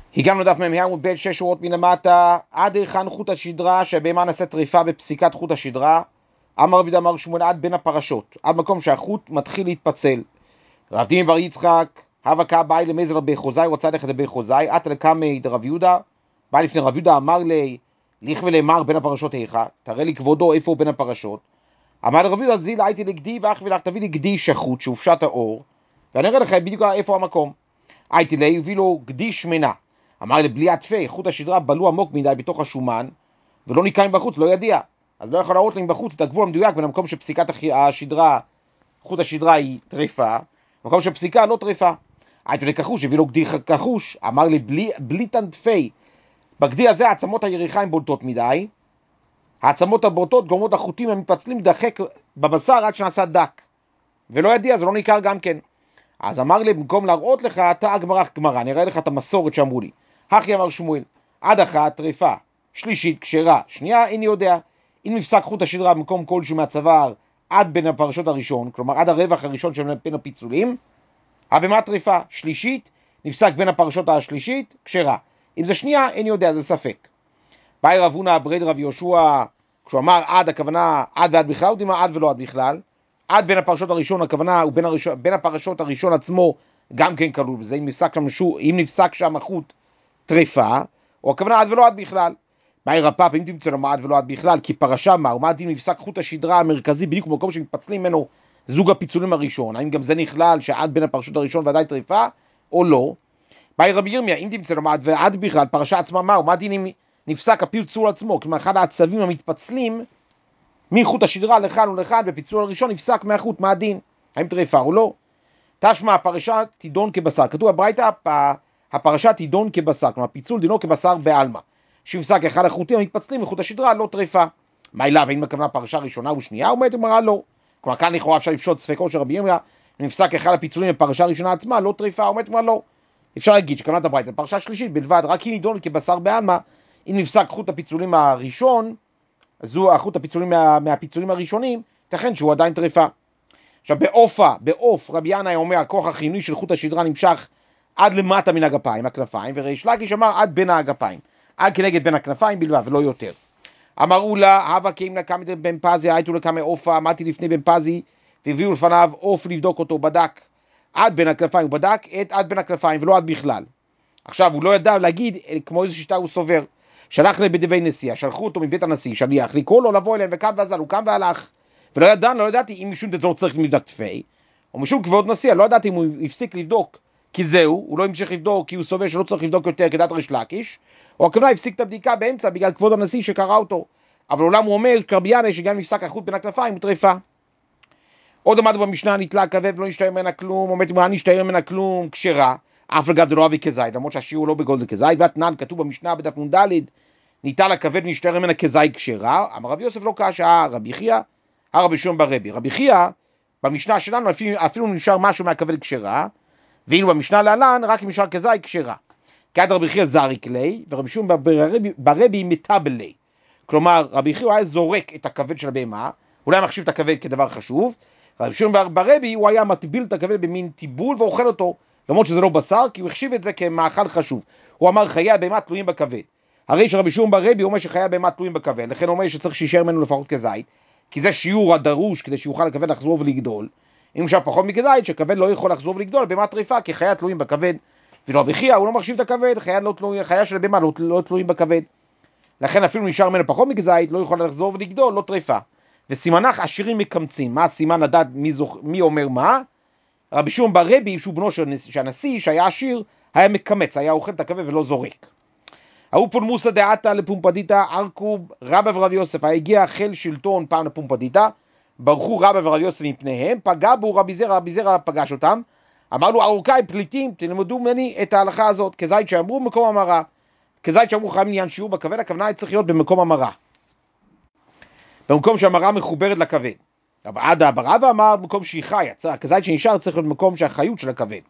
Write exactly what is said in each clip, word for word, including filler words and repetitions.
הגענו לדף מ"ה עמוד ב' שש שורות מלמטה, עד היכן חוט השדרה שהבהמה נעשית טריפה בפסיקת חוט השדרה. אמר רבי אמר שמואל עד בין הפרשות, עד מקום שהחוט מתחיל להתפצל. רב דימי בר יצחק, הווה קא באי למזל רבי חוזאי, הוא רצה ללכת לבי חוזאי, עתה לקמי דרב יהודה, בא לפני רב יהודה, אמר לי, ליך ולאמר בין הפרשות איכה, תראה לי כבודו איפה הוא בין הפרשות. אמר לרב יהודה, זיל הייתי לגדי ואח ולך, תביא לי גדי שחוט שהופשט האור, ואני אראה לך בדיוק איפה המקום. הייתי לי, הביא לו גדי שמנה. אמר לי, בלי עטפי, חוט השדרה בלו עמוק מדי בתוך השומן, ולא ניקה מבחוץ, לא ידיע. אז לא יכול להראות לי מבחוץ את הגבול המדויק בין המקום שפסיקת השדרה, חוט השדרה היא טריפה, במקום שפסיקה לא טריפה. הייתי לי כחוש, הביא לו גדי כחוש, אמר לי, בלי, בלי תנטפי, בגדי הזה העצמות היריחיים בולטות מדי, העצמות הבולטות גורמות החוטים המתפצלים דחק בבשר עד שנעשה דק, ולא ידיע, זה לא ניכר גם כן. אז אמר לי, במקום להראות לך, אתה הגמרא גמרא, אני אראה לך את המסורת שאמרו לי. הכי אמר שמואל, עד אחת טריפה, שלישית כשרה, שנייה איני יודע. אם נפסק חוט השדרה במקום כלשהו מהצוואר עד בין הפרשות הראשון, כלומר עד הרווח הראשון של בין הפיצולים, הבהמה טריפה, שלישית, נפסק בין הפרשות השלישית, כשרה. אם זה שנייה, איני יודע, זה ספק. באי רב הונא ברד רב יהושע, כשהוא אמר עד, הכוונה עד ועד בכלל, הוא דימה עד ולא עד בכלל. עד בין הפרשות הראשון, הכוונה הוא בין, הראשון, בין הפרשות הראשון עצמו, גם כן כלול בזה, אם נפסק שם, שו, אם נפסק שם החוט טריפה, או הכוונה עד ולא עד בכלל. באי רפ"פ, אם תמצא לו מה עד ולא עד בכלל, כי פרשה מה, ומה הדין נפסק חוט השדרה המרכזי, בדיוק במקום שמתפצלים ממנו זוג הפיצולים הראשון, האם גם זה נכלל שעד בין הפרשות הראשון ועדיין טריפה, או לא. באי רבי ירמיה, אם תמצא לו מה עד ועד בכלל, פרשה עצמה מה, ומה הדין אם נפסק הפיצול עצמו, כלומר אחד העצבים המתפצלים, מחוט השדרה לכאן ולכאן, בפיצול הראשון נפסק מהחוט, מה הדין? האם טריפה או לא? תשמע, הפרשה תידון כבשר. כתוב בברייתא, הפרשה תידון כבשר, כלומר, פיצול דינו כבשר בעלמא. שנפסק אחד החוטים המתפצלים מחוט השדרה, לא טריפה. מה אליו, האם הכוונה פרשה ראשונה ושנייה? אומרת אמרה לא. כלומר, כאן לכאורה אפשר לפשוט ספקו של רבי ירמיה, נפסק אחד הפיצולים בפרשה הראשונה עצמה, לא טריפה, אומרת אמרה לא. אפשר להגיד שכוונת הברייתא, פרשה שלישית בלבד, רק היא נידון כבשר בעלמא, אם נפסק חוט הפיצולים הראשון, זו החוט הפיצולים מה, מהפיצולים הראשונים, תכן שהוא עדיין טריפה. עכשיו באופה, באוף, רבי ינאי אומר, הכוח החיוני של חוט השדרה נמשך עד למטה מן הגפיים, הכנפיים, וריש לקיש אמר עד בין הגפיים, עד כנגד בין הכנפיים בלבד, ולא יותר. אמרו לה, הווה כי אם נקם את בן פזי, הייתו לקמי אופה, עמדתי לפני בן פזי, והביאו לפניו אוף לבדוק אותו, בדק עד בין הכנפיים, הוא בדק את עד בין הכנפיים, ולא עד בכלל. עכשיו, הוא לא ידע להגיד כמו איזו שיטה הוא סובר. שלח לבדבי נשיאה, שלחו אותו מבית הנשיא, שליח, לקרוא לו לבוא אליהם, וקם ועזל, הוא קם והלך, ולא ידענו, לא ידעתי אם משום דתו צריך לבדוק תפי, או משום כבוד נשיא, לא ידעתי אם הוא הפסיק לבדוק, כי זהו, הוא לא המשיך לבדוק, כי הוא סובר שלא צריך לבדוק יותר כדת ריש לקיש, או הכוונה הפסיק את הבדיקה באמצע, בגלל כבוד הנשיא שקרא אותו, אבל אולם הוא אומר, כרבי ינאי, שגם נפסק החוט בין הכנפיים, הוא טריפה. עוד עמד במשנה, נתלה הכבד ולא נשתער ממנה כלום, עומד מה נשתער ממנה כלום, כשרה, אף לגב זה לא אבי כזית, למרות שהשיעור לא בגודל כזית, והתנן כתוב במשנה בדף נ"ד, ניטל הכבד ונשתער ממנה כזית כשרה. אמר רבי יוסף לא קשה, רבי חייא, הרבי שמעון בר רבי. רבי חייא, במשנה שלנו אפילו, אפילו נשאר משהו מהכבד כשרה, ואילו במשנה להלן רק נשאר כזית כשרה. כעד רבי חייא זריק לי, ורבי שמעון בר רבי מטבל לי. כלומר, רבי חייא היה זורק את הכבד של הבהמה, אולי היה מחשיב את הכבד כדבר חשוב, רבי שמעון בר רבי הוא היה מטביל את הכבד במין טיבול ואוכל אותו, למרות שזה לא בשר, כי הוא החשיב את זה כמאכל חשוב. הוא אמר חיי הבהמה תלויים בכבד. הרי שרבי שמעון בר רבי אומר שחיי הבהמה תלויים בכבד, לכן הוא אומר שצריך שישאר ממנו לפחות כזית, כי זה שיעור הדרוש כדי שיוכל הכבד לחזור ולגדול. אם נשאר פחות מכזית, שכבד לא יכול לחזור ולגדול, בהמה טריפה, כי חיי תלויים בכבד. ולא בחייה, הוא לא מחשיב את הכבד, חיי לא תלוי, חיי של הבהמה לא, לא תלויים בכבד. לכן אפילו נשאר ממנו פחות מכזית, לא יכול לחזור ולגדול, לא טריפה. וסימנך עשירים מקמצים. מה הסימן לדעת מי, זוכ... מי אומר מה? רבי שמעון בר רבי, שהוא בנו של הנשיא, שהיה עשיר, היה מקמץ, היה אוכל את הכבד ולא זורק. ההוא פולמוסא דעתא לפומפדיתא ארכוב רבא ורב יוסף, הגיע חיל שלטון פעם לפומפדיתא, ברחו רבא ורב יוסף מפניהם, פגע בו רבי זרע, רבי זרע פגש אותם, אמר לו ארוכאי פליטים, תלמדו ממני את ההלכה הזאת, כזית שאמרו במקום המרה, כזית שאמרו חייבים עניין שיעור בכבד, הכוונה צריך להיות במקום המרה, במקום שהמרה מחוברת לכבד. עדה ברבא אמר במקום שהיא חיה, כזית שנשאר צריך להיות במקום שהחיות של הכבד.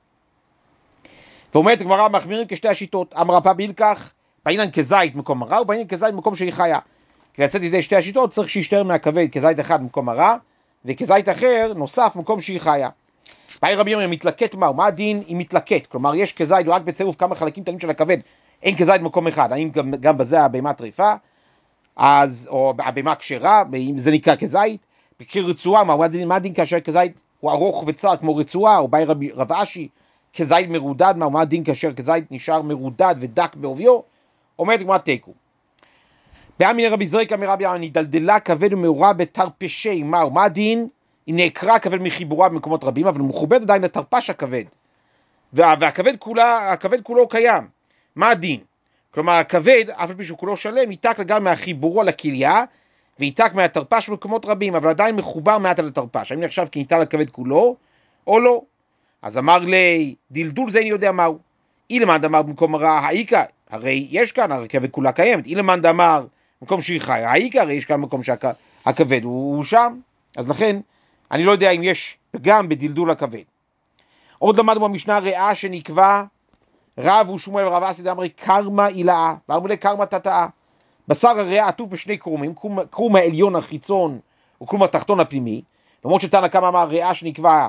ואומרת הגמרא מחמירים כשתי השיטות, אמר רפ"א בילקח, בעניין כזית מקום מרה, ובעניין כזית מקום שהיא חיה. כדי לצאת ידי שתי השיטות צריך שישתר מהכבד כזית אחד במקום מרה, וכזית אחר נוסף במקום שהיא חיה. באי רבי ירמיה מתלקט מהו, מה הדין היא מתלקט? כלומר יש כזית רק בצירוף כמה חלקים קטנים של הכבד, אין כזית במקום אחד, האם גם, גם בזה הבהמה טריפה, אז, או הבהמה כשרה, זה נקרא כזית, בקיר רצועה, מה, מה דין כאשר כזית הוא ארוך וצר כמו רצועה, או באי רב, רב אשי, כזית מרודד, מה, מה דין כאשר כזית נשאר מרודד ודק בעוביו, אומרת גמרא תיקו. באמינא רבי זריקא מרבי יוחנן, נדלדלה כבד ומעורה בתרפשי, מה, מה הדין אם נעקרה כבד מחיבורה במקומות רבים, אבל הוא מכובד עדיין לתרפש הכבד, וה, והכבד כולה, הכבד כולו קיים, מה הדין? כלומר, הכבד, אף על פי שהוא כולו שלם, ניתק לגמרי מהחיבורו לכליה, וייתק מהתרפש במקומות רבים, אבל עדיין מחובר מעט על התרפש. האם נחשב כי ניתן לכבד כולו, או לא? אז אמר לי, דלדול זה אני יודע מהו. אילמן דאמר במקום הרע, האיקה, הרי יש כאן, הרי הכבד כולה קיימת. אילמן דאמר במקום שהיא חי, האיקה, הרי יש כאן מקום שהכבד הוא, הוא שם. אז לכן, אני לא יודע אם יש פגם בדלדול הכבד. עוד למדנו במשנה רעה שנקבע, רב ושמואל ורב אסי דאמרי קרמה אילאה, ואמרו לי קרמה תתאה. בשר הריאה עטוף בשני קרומים, קרום, קרום העליון החיצון וקרום התחתון הפנימי, למרות שתנא קמא אמר ריאה שנקבע,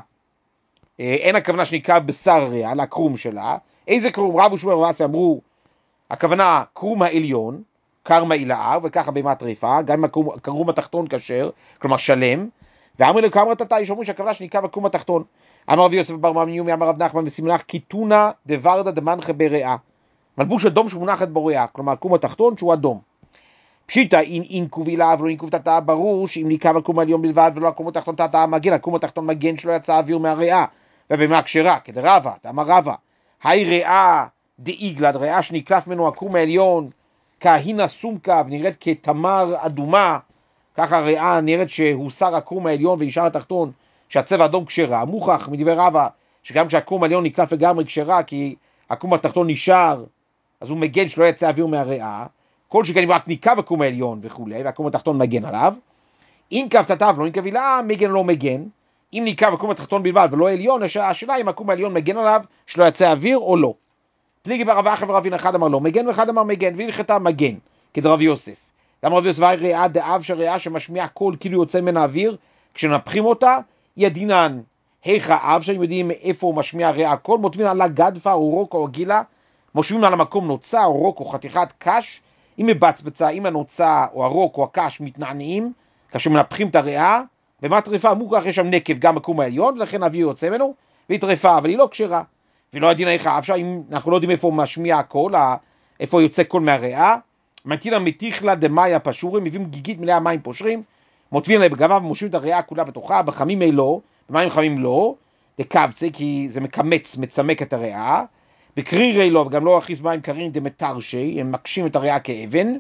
אה, אין הכוונה שנקבע בשר הריאה, אלא קרום שלה. איזה קרום? רב ושמואל ורב אסי אמרו, הכוונה קרום העליון, קרמה אילאה, וככה בהמה טריפה, גם אם הקרום, הקרום התחתון כשר, כלומר שלם, ואמרו לי קרמה תתאה, יש אומרים שהכוונה שנקבע בקרום התחתון. אמר רבי יוסף בר ממיומי, אמר רב נחמן וסימנך, קיתונה דוורדה דמנחה בריאה. מלבוש אדום שמונחת בו ריאה, כלומר קרום התחתון שהוא אדום. פשיטה, אין אינקוב אילאה ולא אינקוב תתאה, ברור שאם ניקב הקרום העליון בלבד ולא הקרום התחתון תתאה מגן, הקרום התחתון מגן שלא יצא אוויר מהריאה, ובהמה כשרה, כדרבה, דאמר רבא, היי ריאה דאיגלד, ריאה שנקלף ממנו הקרום העליון, כהינה סומקה, ונראית כתמר אדומה, ככה הריאה נראית שהוסר הקרום העליון ונשאר התחתון, שהצבע אדום כשרה. מוכח מדבר רבא, שגם כשהקרום העליון נקלף לגמרי כשרה, כי הקרום התחתון נשאר, אז הוא מגן שלא יצא אוויר מהריאה, כל שכן רק ניקב הקרום העליון וכו', והקרום התחתון מגן עליו. אם קו תתיו לא ניקב אילאה, מגן לא מגן. אם ניקב הקרום התחתון בלבד ולא עליון, השאלה אם הקרום העליון מגן עליו, שלא יצא אוויר או לא. פליגי ברב אחא ורבין, אחד אמר לא מגן ואחד אמר מגן, והלכתה מגן, כדרב יוסף. אמר רב יוסף, ריאה דאב שריאה שמשמיע קול כאילו יוצא מן האוויר, כשנפחים אותה, ידינן, היכה אב, שהם יודעים איפה הוא משמיע ריאה קול, מוטבין עלה גדפה או רוק או גילה, מושבים על המקום נוצה או רוק או חתיכת קש, אם מבצבצה, אם הנוצה או הרוק או הקש מתנענעים, כאשר מנפחים את הריאה, בהמה טריפה מוכח יש שם נקב גם בקרום העליון, ולכן האוויר יוצא ממנו, והיא טריפה, אבל היא לא כשרה. ולא הדין היכה אב, אם אנחנו לא יודעים איפה הוא משמיע הקול, איפה יוצא קול מהריאה, מנתינה מתיכלה דמאיה פשורים, מביאים גיגית מלאה מים פושרים, מוטבים עליה בגבה ומושים את הריאה כולה בתוכה, בחמים אלו, במים חמים לא, דקבצה, כי זה מקמץ, מצמק את הריאה, בקרירי לא, וגם לא הכניס מים קרים דמטרשי, הם מקשים את הריאה כאבן,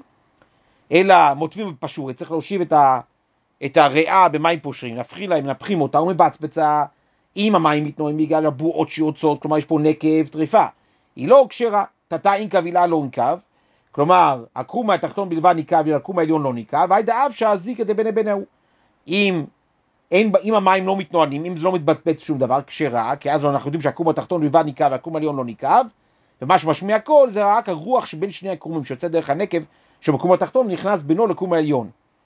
אלא מוטבים בפשורי, צריך להושיב את, ה, את הריאה במים פושרים, נפחי להם, נפחים אותה, ומבצבצה, אם המים מתנועים בגלל הבועות שיוצאות, כלומר יש פה נקב טריפה, היא לא כשרה, תתה אינקב אילה לא אינקב, כלומר, הקרום התחתון בלבד ניקב, הקרום העליון לא ניקב, והיידה אב שהזיק את בני בנהו. אם, אין, אם המים לא מתנוענים, אם זה לא מתבצבץ שום דבר, כשרה, כי אז אנחנו יודעים שהקרום התחתון בלבד ניקב, והקרום העליון לא ניקב, ומה שמשמיע קול זה רק הרוח שבין שני הקרומים, שיוצא דרך הנקב, שבקרום התחתון נכנס בינו לקרום העליון.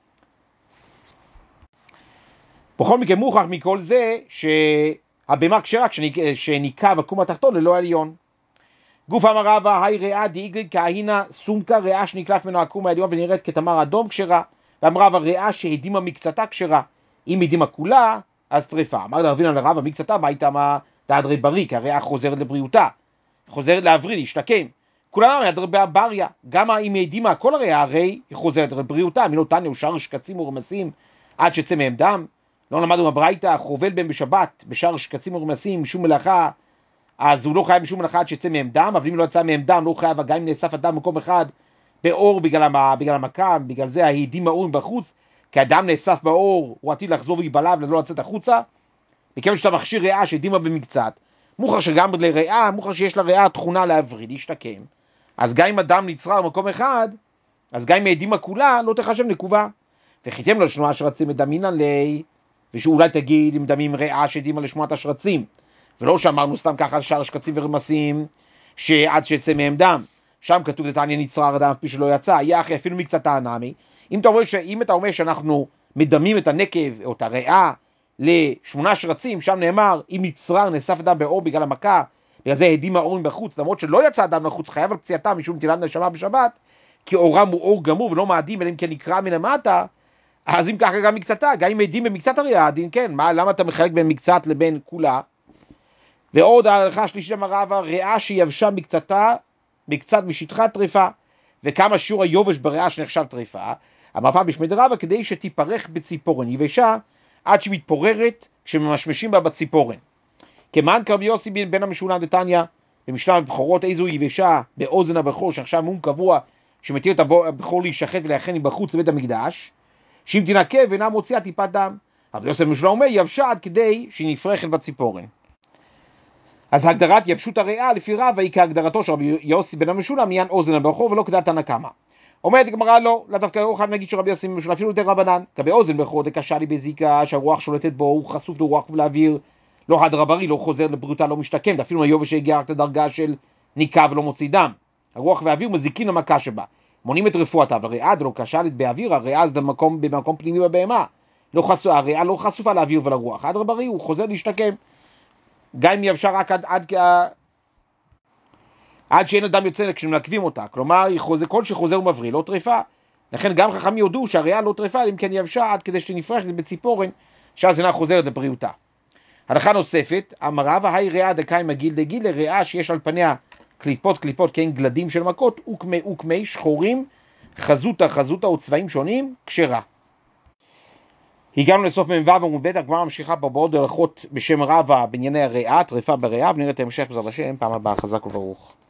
בכל מקרה מוכח מכל זה, שהבהמה כשרה, שניקב הקרום התחתון ללא העליון. גוף אמר רבא, היי ריאה דאיגלד כהינה סומקה, ריאה שנקלף ממנו הקרום העליון ונראית כתמר אדום כשרה. ואמר רבא, ריאה שהדימה מקצתה כשרה. אם הדימה כולה, אז טריפה. אמר לרבינה לרבא, מקצתה מה הייתה מה דאדרי בריא, כי הריאה חוזרת לבריאותה, חוזרת להבריא, להשתקם. כולה אמר ידרי באבריה, גם אם הדימה כל הריאה, הרי היא חוזרת לבריאותה. מינו תניא ושאר שקצים ורמסים עד שצא מהם דם. לא למדנו בברייתא, חובל בהם בשבת, בשאר שקצים ורמסים, שום מלאכה, אז הוא לא חייב משום מלאכה עד שיצא מהם דם, אבל אם לא יצא מהם דם, לא חייב, גם אם נאסף הדם במקום אחד, באור בגלל, בגלל המכה, בגלל זה ההדים האורים בחוץ, כי הדם נאסף באור, הוא עתיד לחזור ויבלב, ולא לצאת החוצה, וכיוון שאתה מכשיר ריאה שהדימה במקצת, מוכר שגם לריאה, מוכר שיש לריאה תכונה להבריא, להשתקם, אז גם אם הדם נצרר במקום אחד, אז גם אם ההדימה כולה, לא תחשב נקובה. וחיתם לו לשמוע השרצים מדמינן לי, ושאולי תגיד אם דמים ריאה שהדימה לשמוע את השרצים, ולא שאמרנו סתם ככה שאר שקצים ורמסים, שעד שיצא מהם דם. שם כתוב דתניא נצרר הדם פי שלא יצא, יחי אפילו מקצת הנמי. אם אתה אומר, ש... אם אתה אומר שאנחנו מדמים את הנקב או את הריאה לשמונה שרצים, שם נאמר, אם נצרר נאסף הדם באור בגלל המכה, בגלל זה העדים האורים בחוץ, למרות שלא יצא אדם לחוץ, חייב על פציעתה משום נטילת נשמה בשבת, כי אורם הוא אור גמור ולא מאדים, אלא אם כן נקרא מלמטה, אז אם ככה גם מקצתה, גם אם עדים במקצת הראייה, הדין כן, מה, למה אתה מחלק בין מקצת לבין כולה? ועוד ההלכה השלישית אמרה רבא, ריאה שיבשה מקצתה, מקצת משטחה טריפה, וכמה שיעור היובש בריאה שנחשב טריפה, אמר פעם בשמי דרבא, כדי שתיפרח בציפורן, יבשה עד שמתפוררת כשממשמשים בה בציפורן. כמען כרבי יוסי בן המשולם דתניא, במשנה בבחורות, איזו יבשה באוזן הבכור, שעכשיו מום קבוע, שמתיר את הבכור להישחט ולהכן בחוץ לבית המקדש, שאם תנקה ואינה מוציאה טיפת דם. רבי יוסי בן המשולם אומר, יבשה עד כדי שהיא נפרחת בציפורן. אז הגדרת יבשות הריאה לפי רבא היא כהגדרתו של רבי יוסי בן המשולם, עניין אוזן הבכור ולא כדעת הנקמה. אומרת הגמרא לא, לא דווקא לא חייב להגיד שרבי יוסי בן המשולם אפילו יותר רבנן, כבי אוזן בכור דקשה לי בזיקה, שהרוח שולטת בו, הוא חשוף לרוח ולאוויר, לא חד רברי, לא חוזר לבריאותה, לא משתקם, אפילו היובש שהגיע רק לדרגה של ניקה ולא מוציא דם. הרוח והאוויר מזיקים למכה שבה, מונים את רפואתה, והריאה לא קשלת באוויר, הריאה זה במקום, במקום פנימי בבהמה, לא חשוף, הריאה לא חשופה לאוויר ולרוח, חד רברי, הוא חוזר להשתקם. גם אם יבשה רק עד, עד, עד, עד שאין אדם יוצא כשמנקבים אותה, כלומר, כל שחוזר ומבריא, לא טריפה. לכן גם חכמים יודו שהריאה לא טריפה, אם כן יבשה עד כדי שתנפרחת בציפורן, שאז אינה חוזרת לבריאותה. הלכה נוספת, אמר רבא, היי ריאה דקאי מגיל דגיל, ריאה שיש על פניה קליפות קליפות, כן גלדים של מכות, וקמי וקמי שחורים, חזותה חזותה וצבעים שונים, כשרה. הגענו לסוף מ"ו עמוד ב', הגמרא ממשיכה פה בעוד הלכות בשם רבא בענייני הריאה, טריפה בריאה, ונראה את ההמשך בעזרת השם פעם הבאה. חזק וברוך.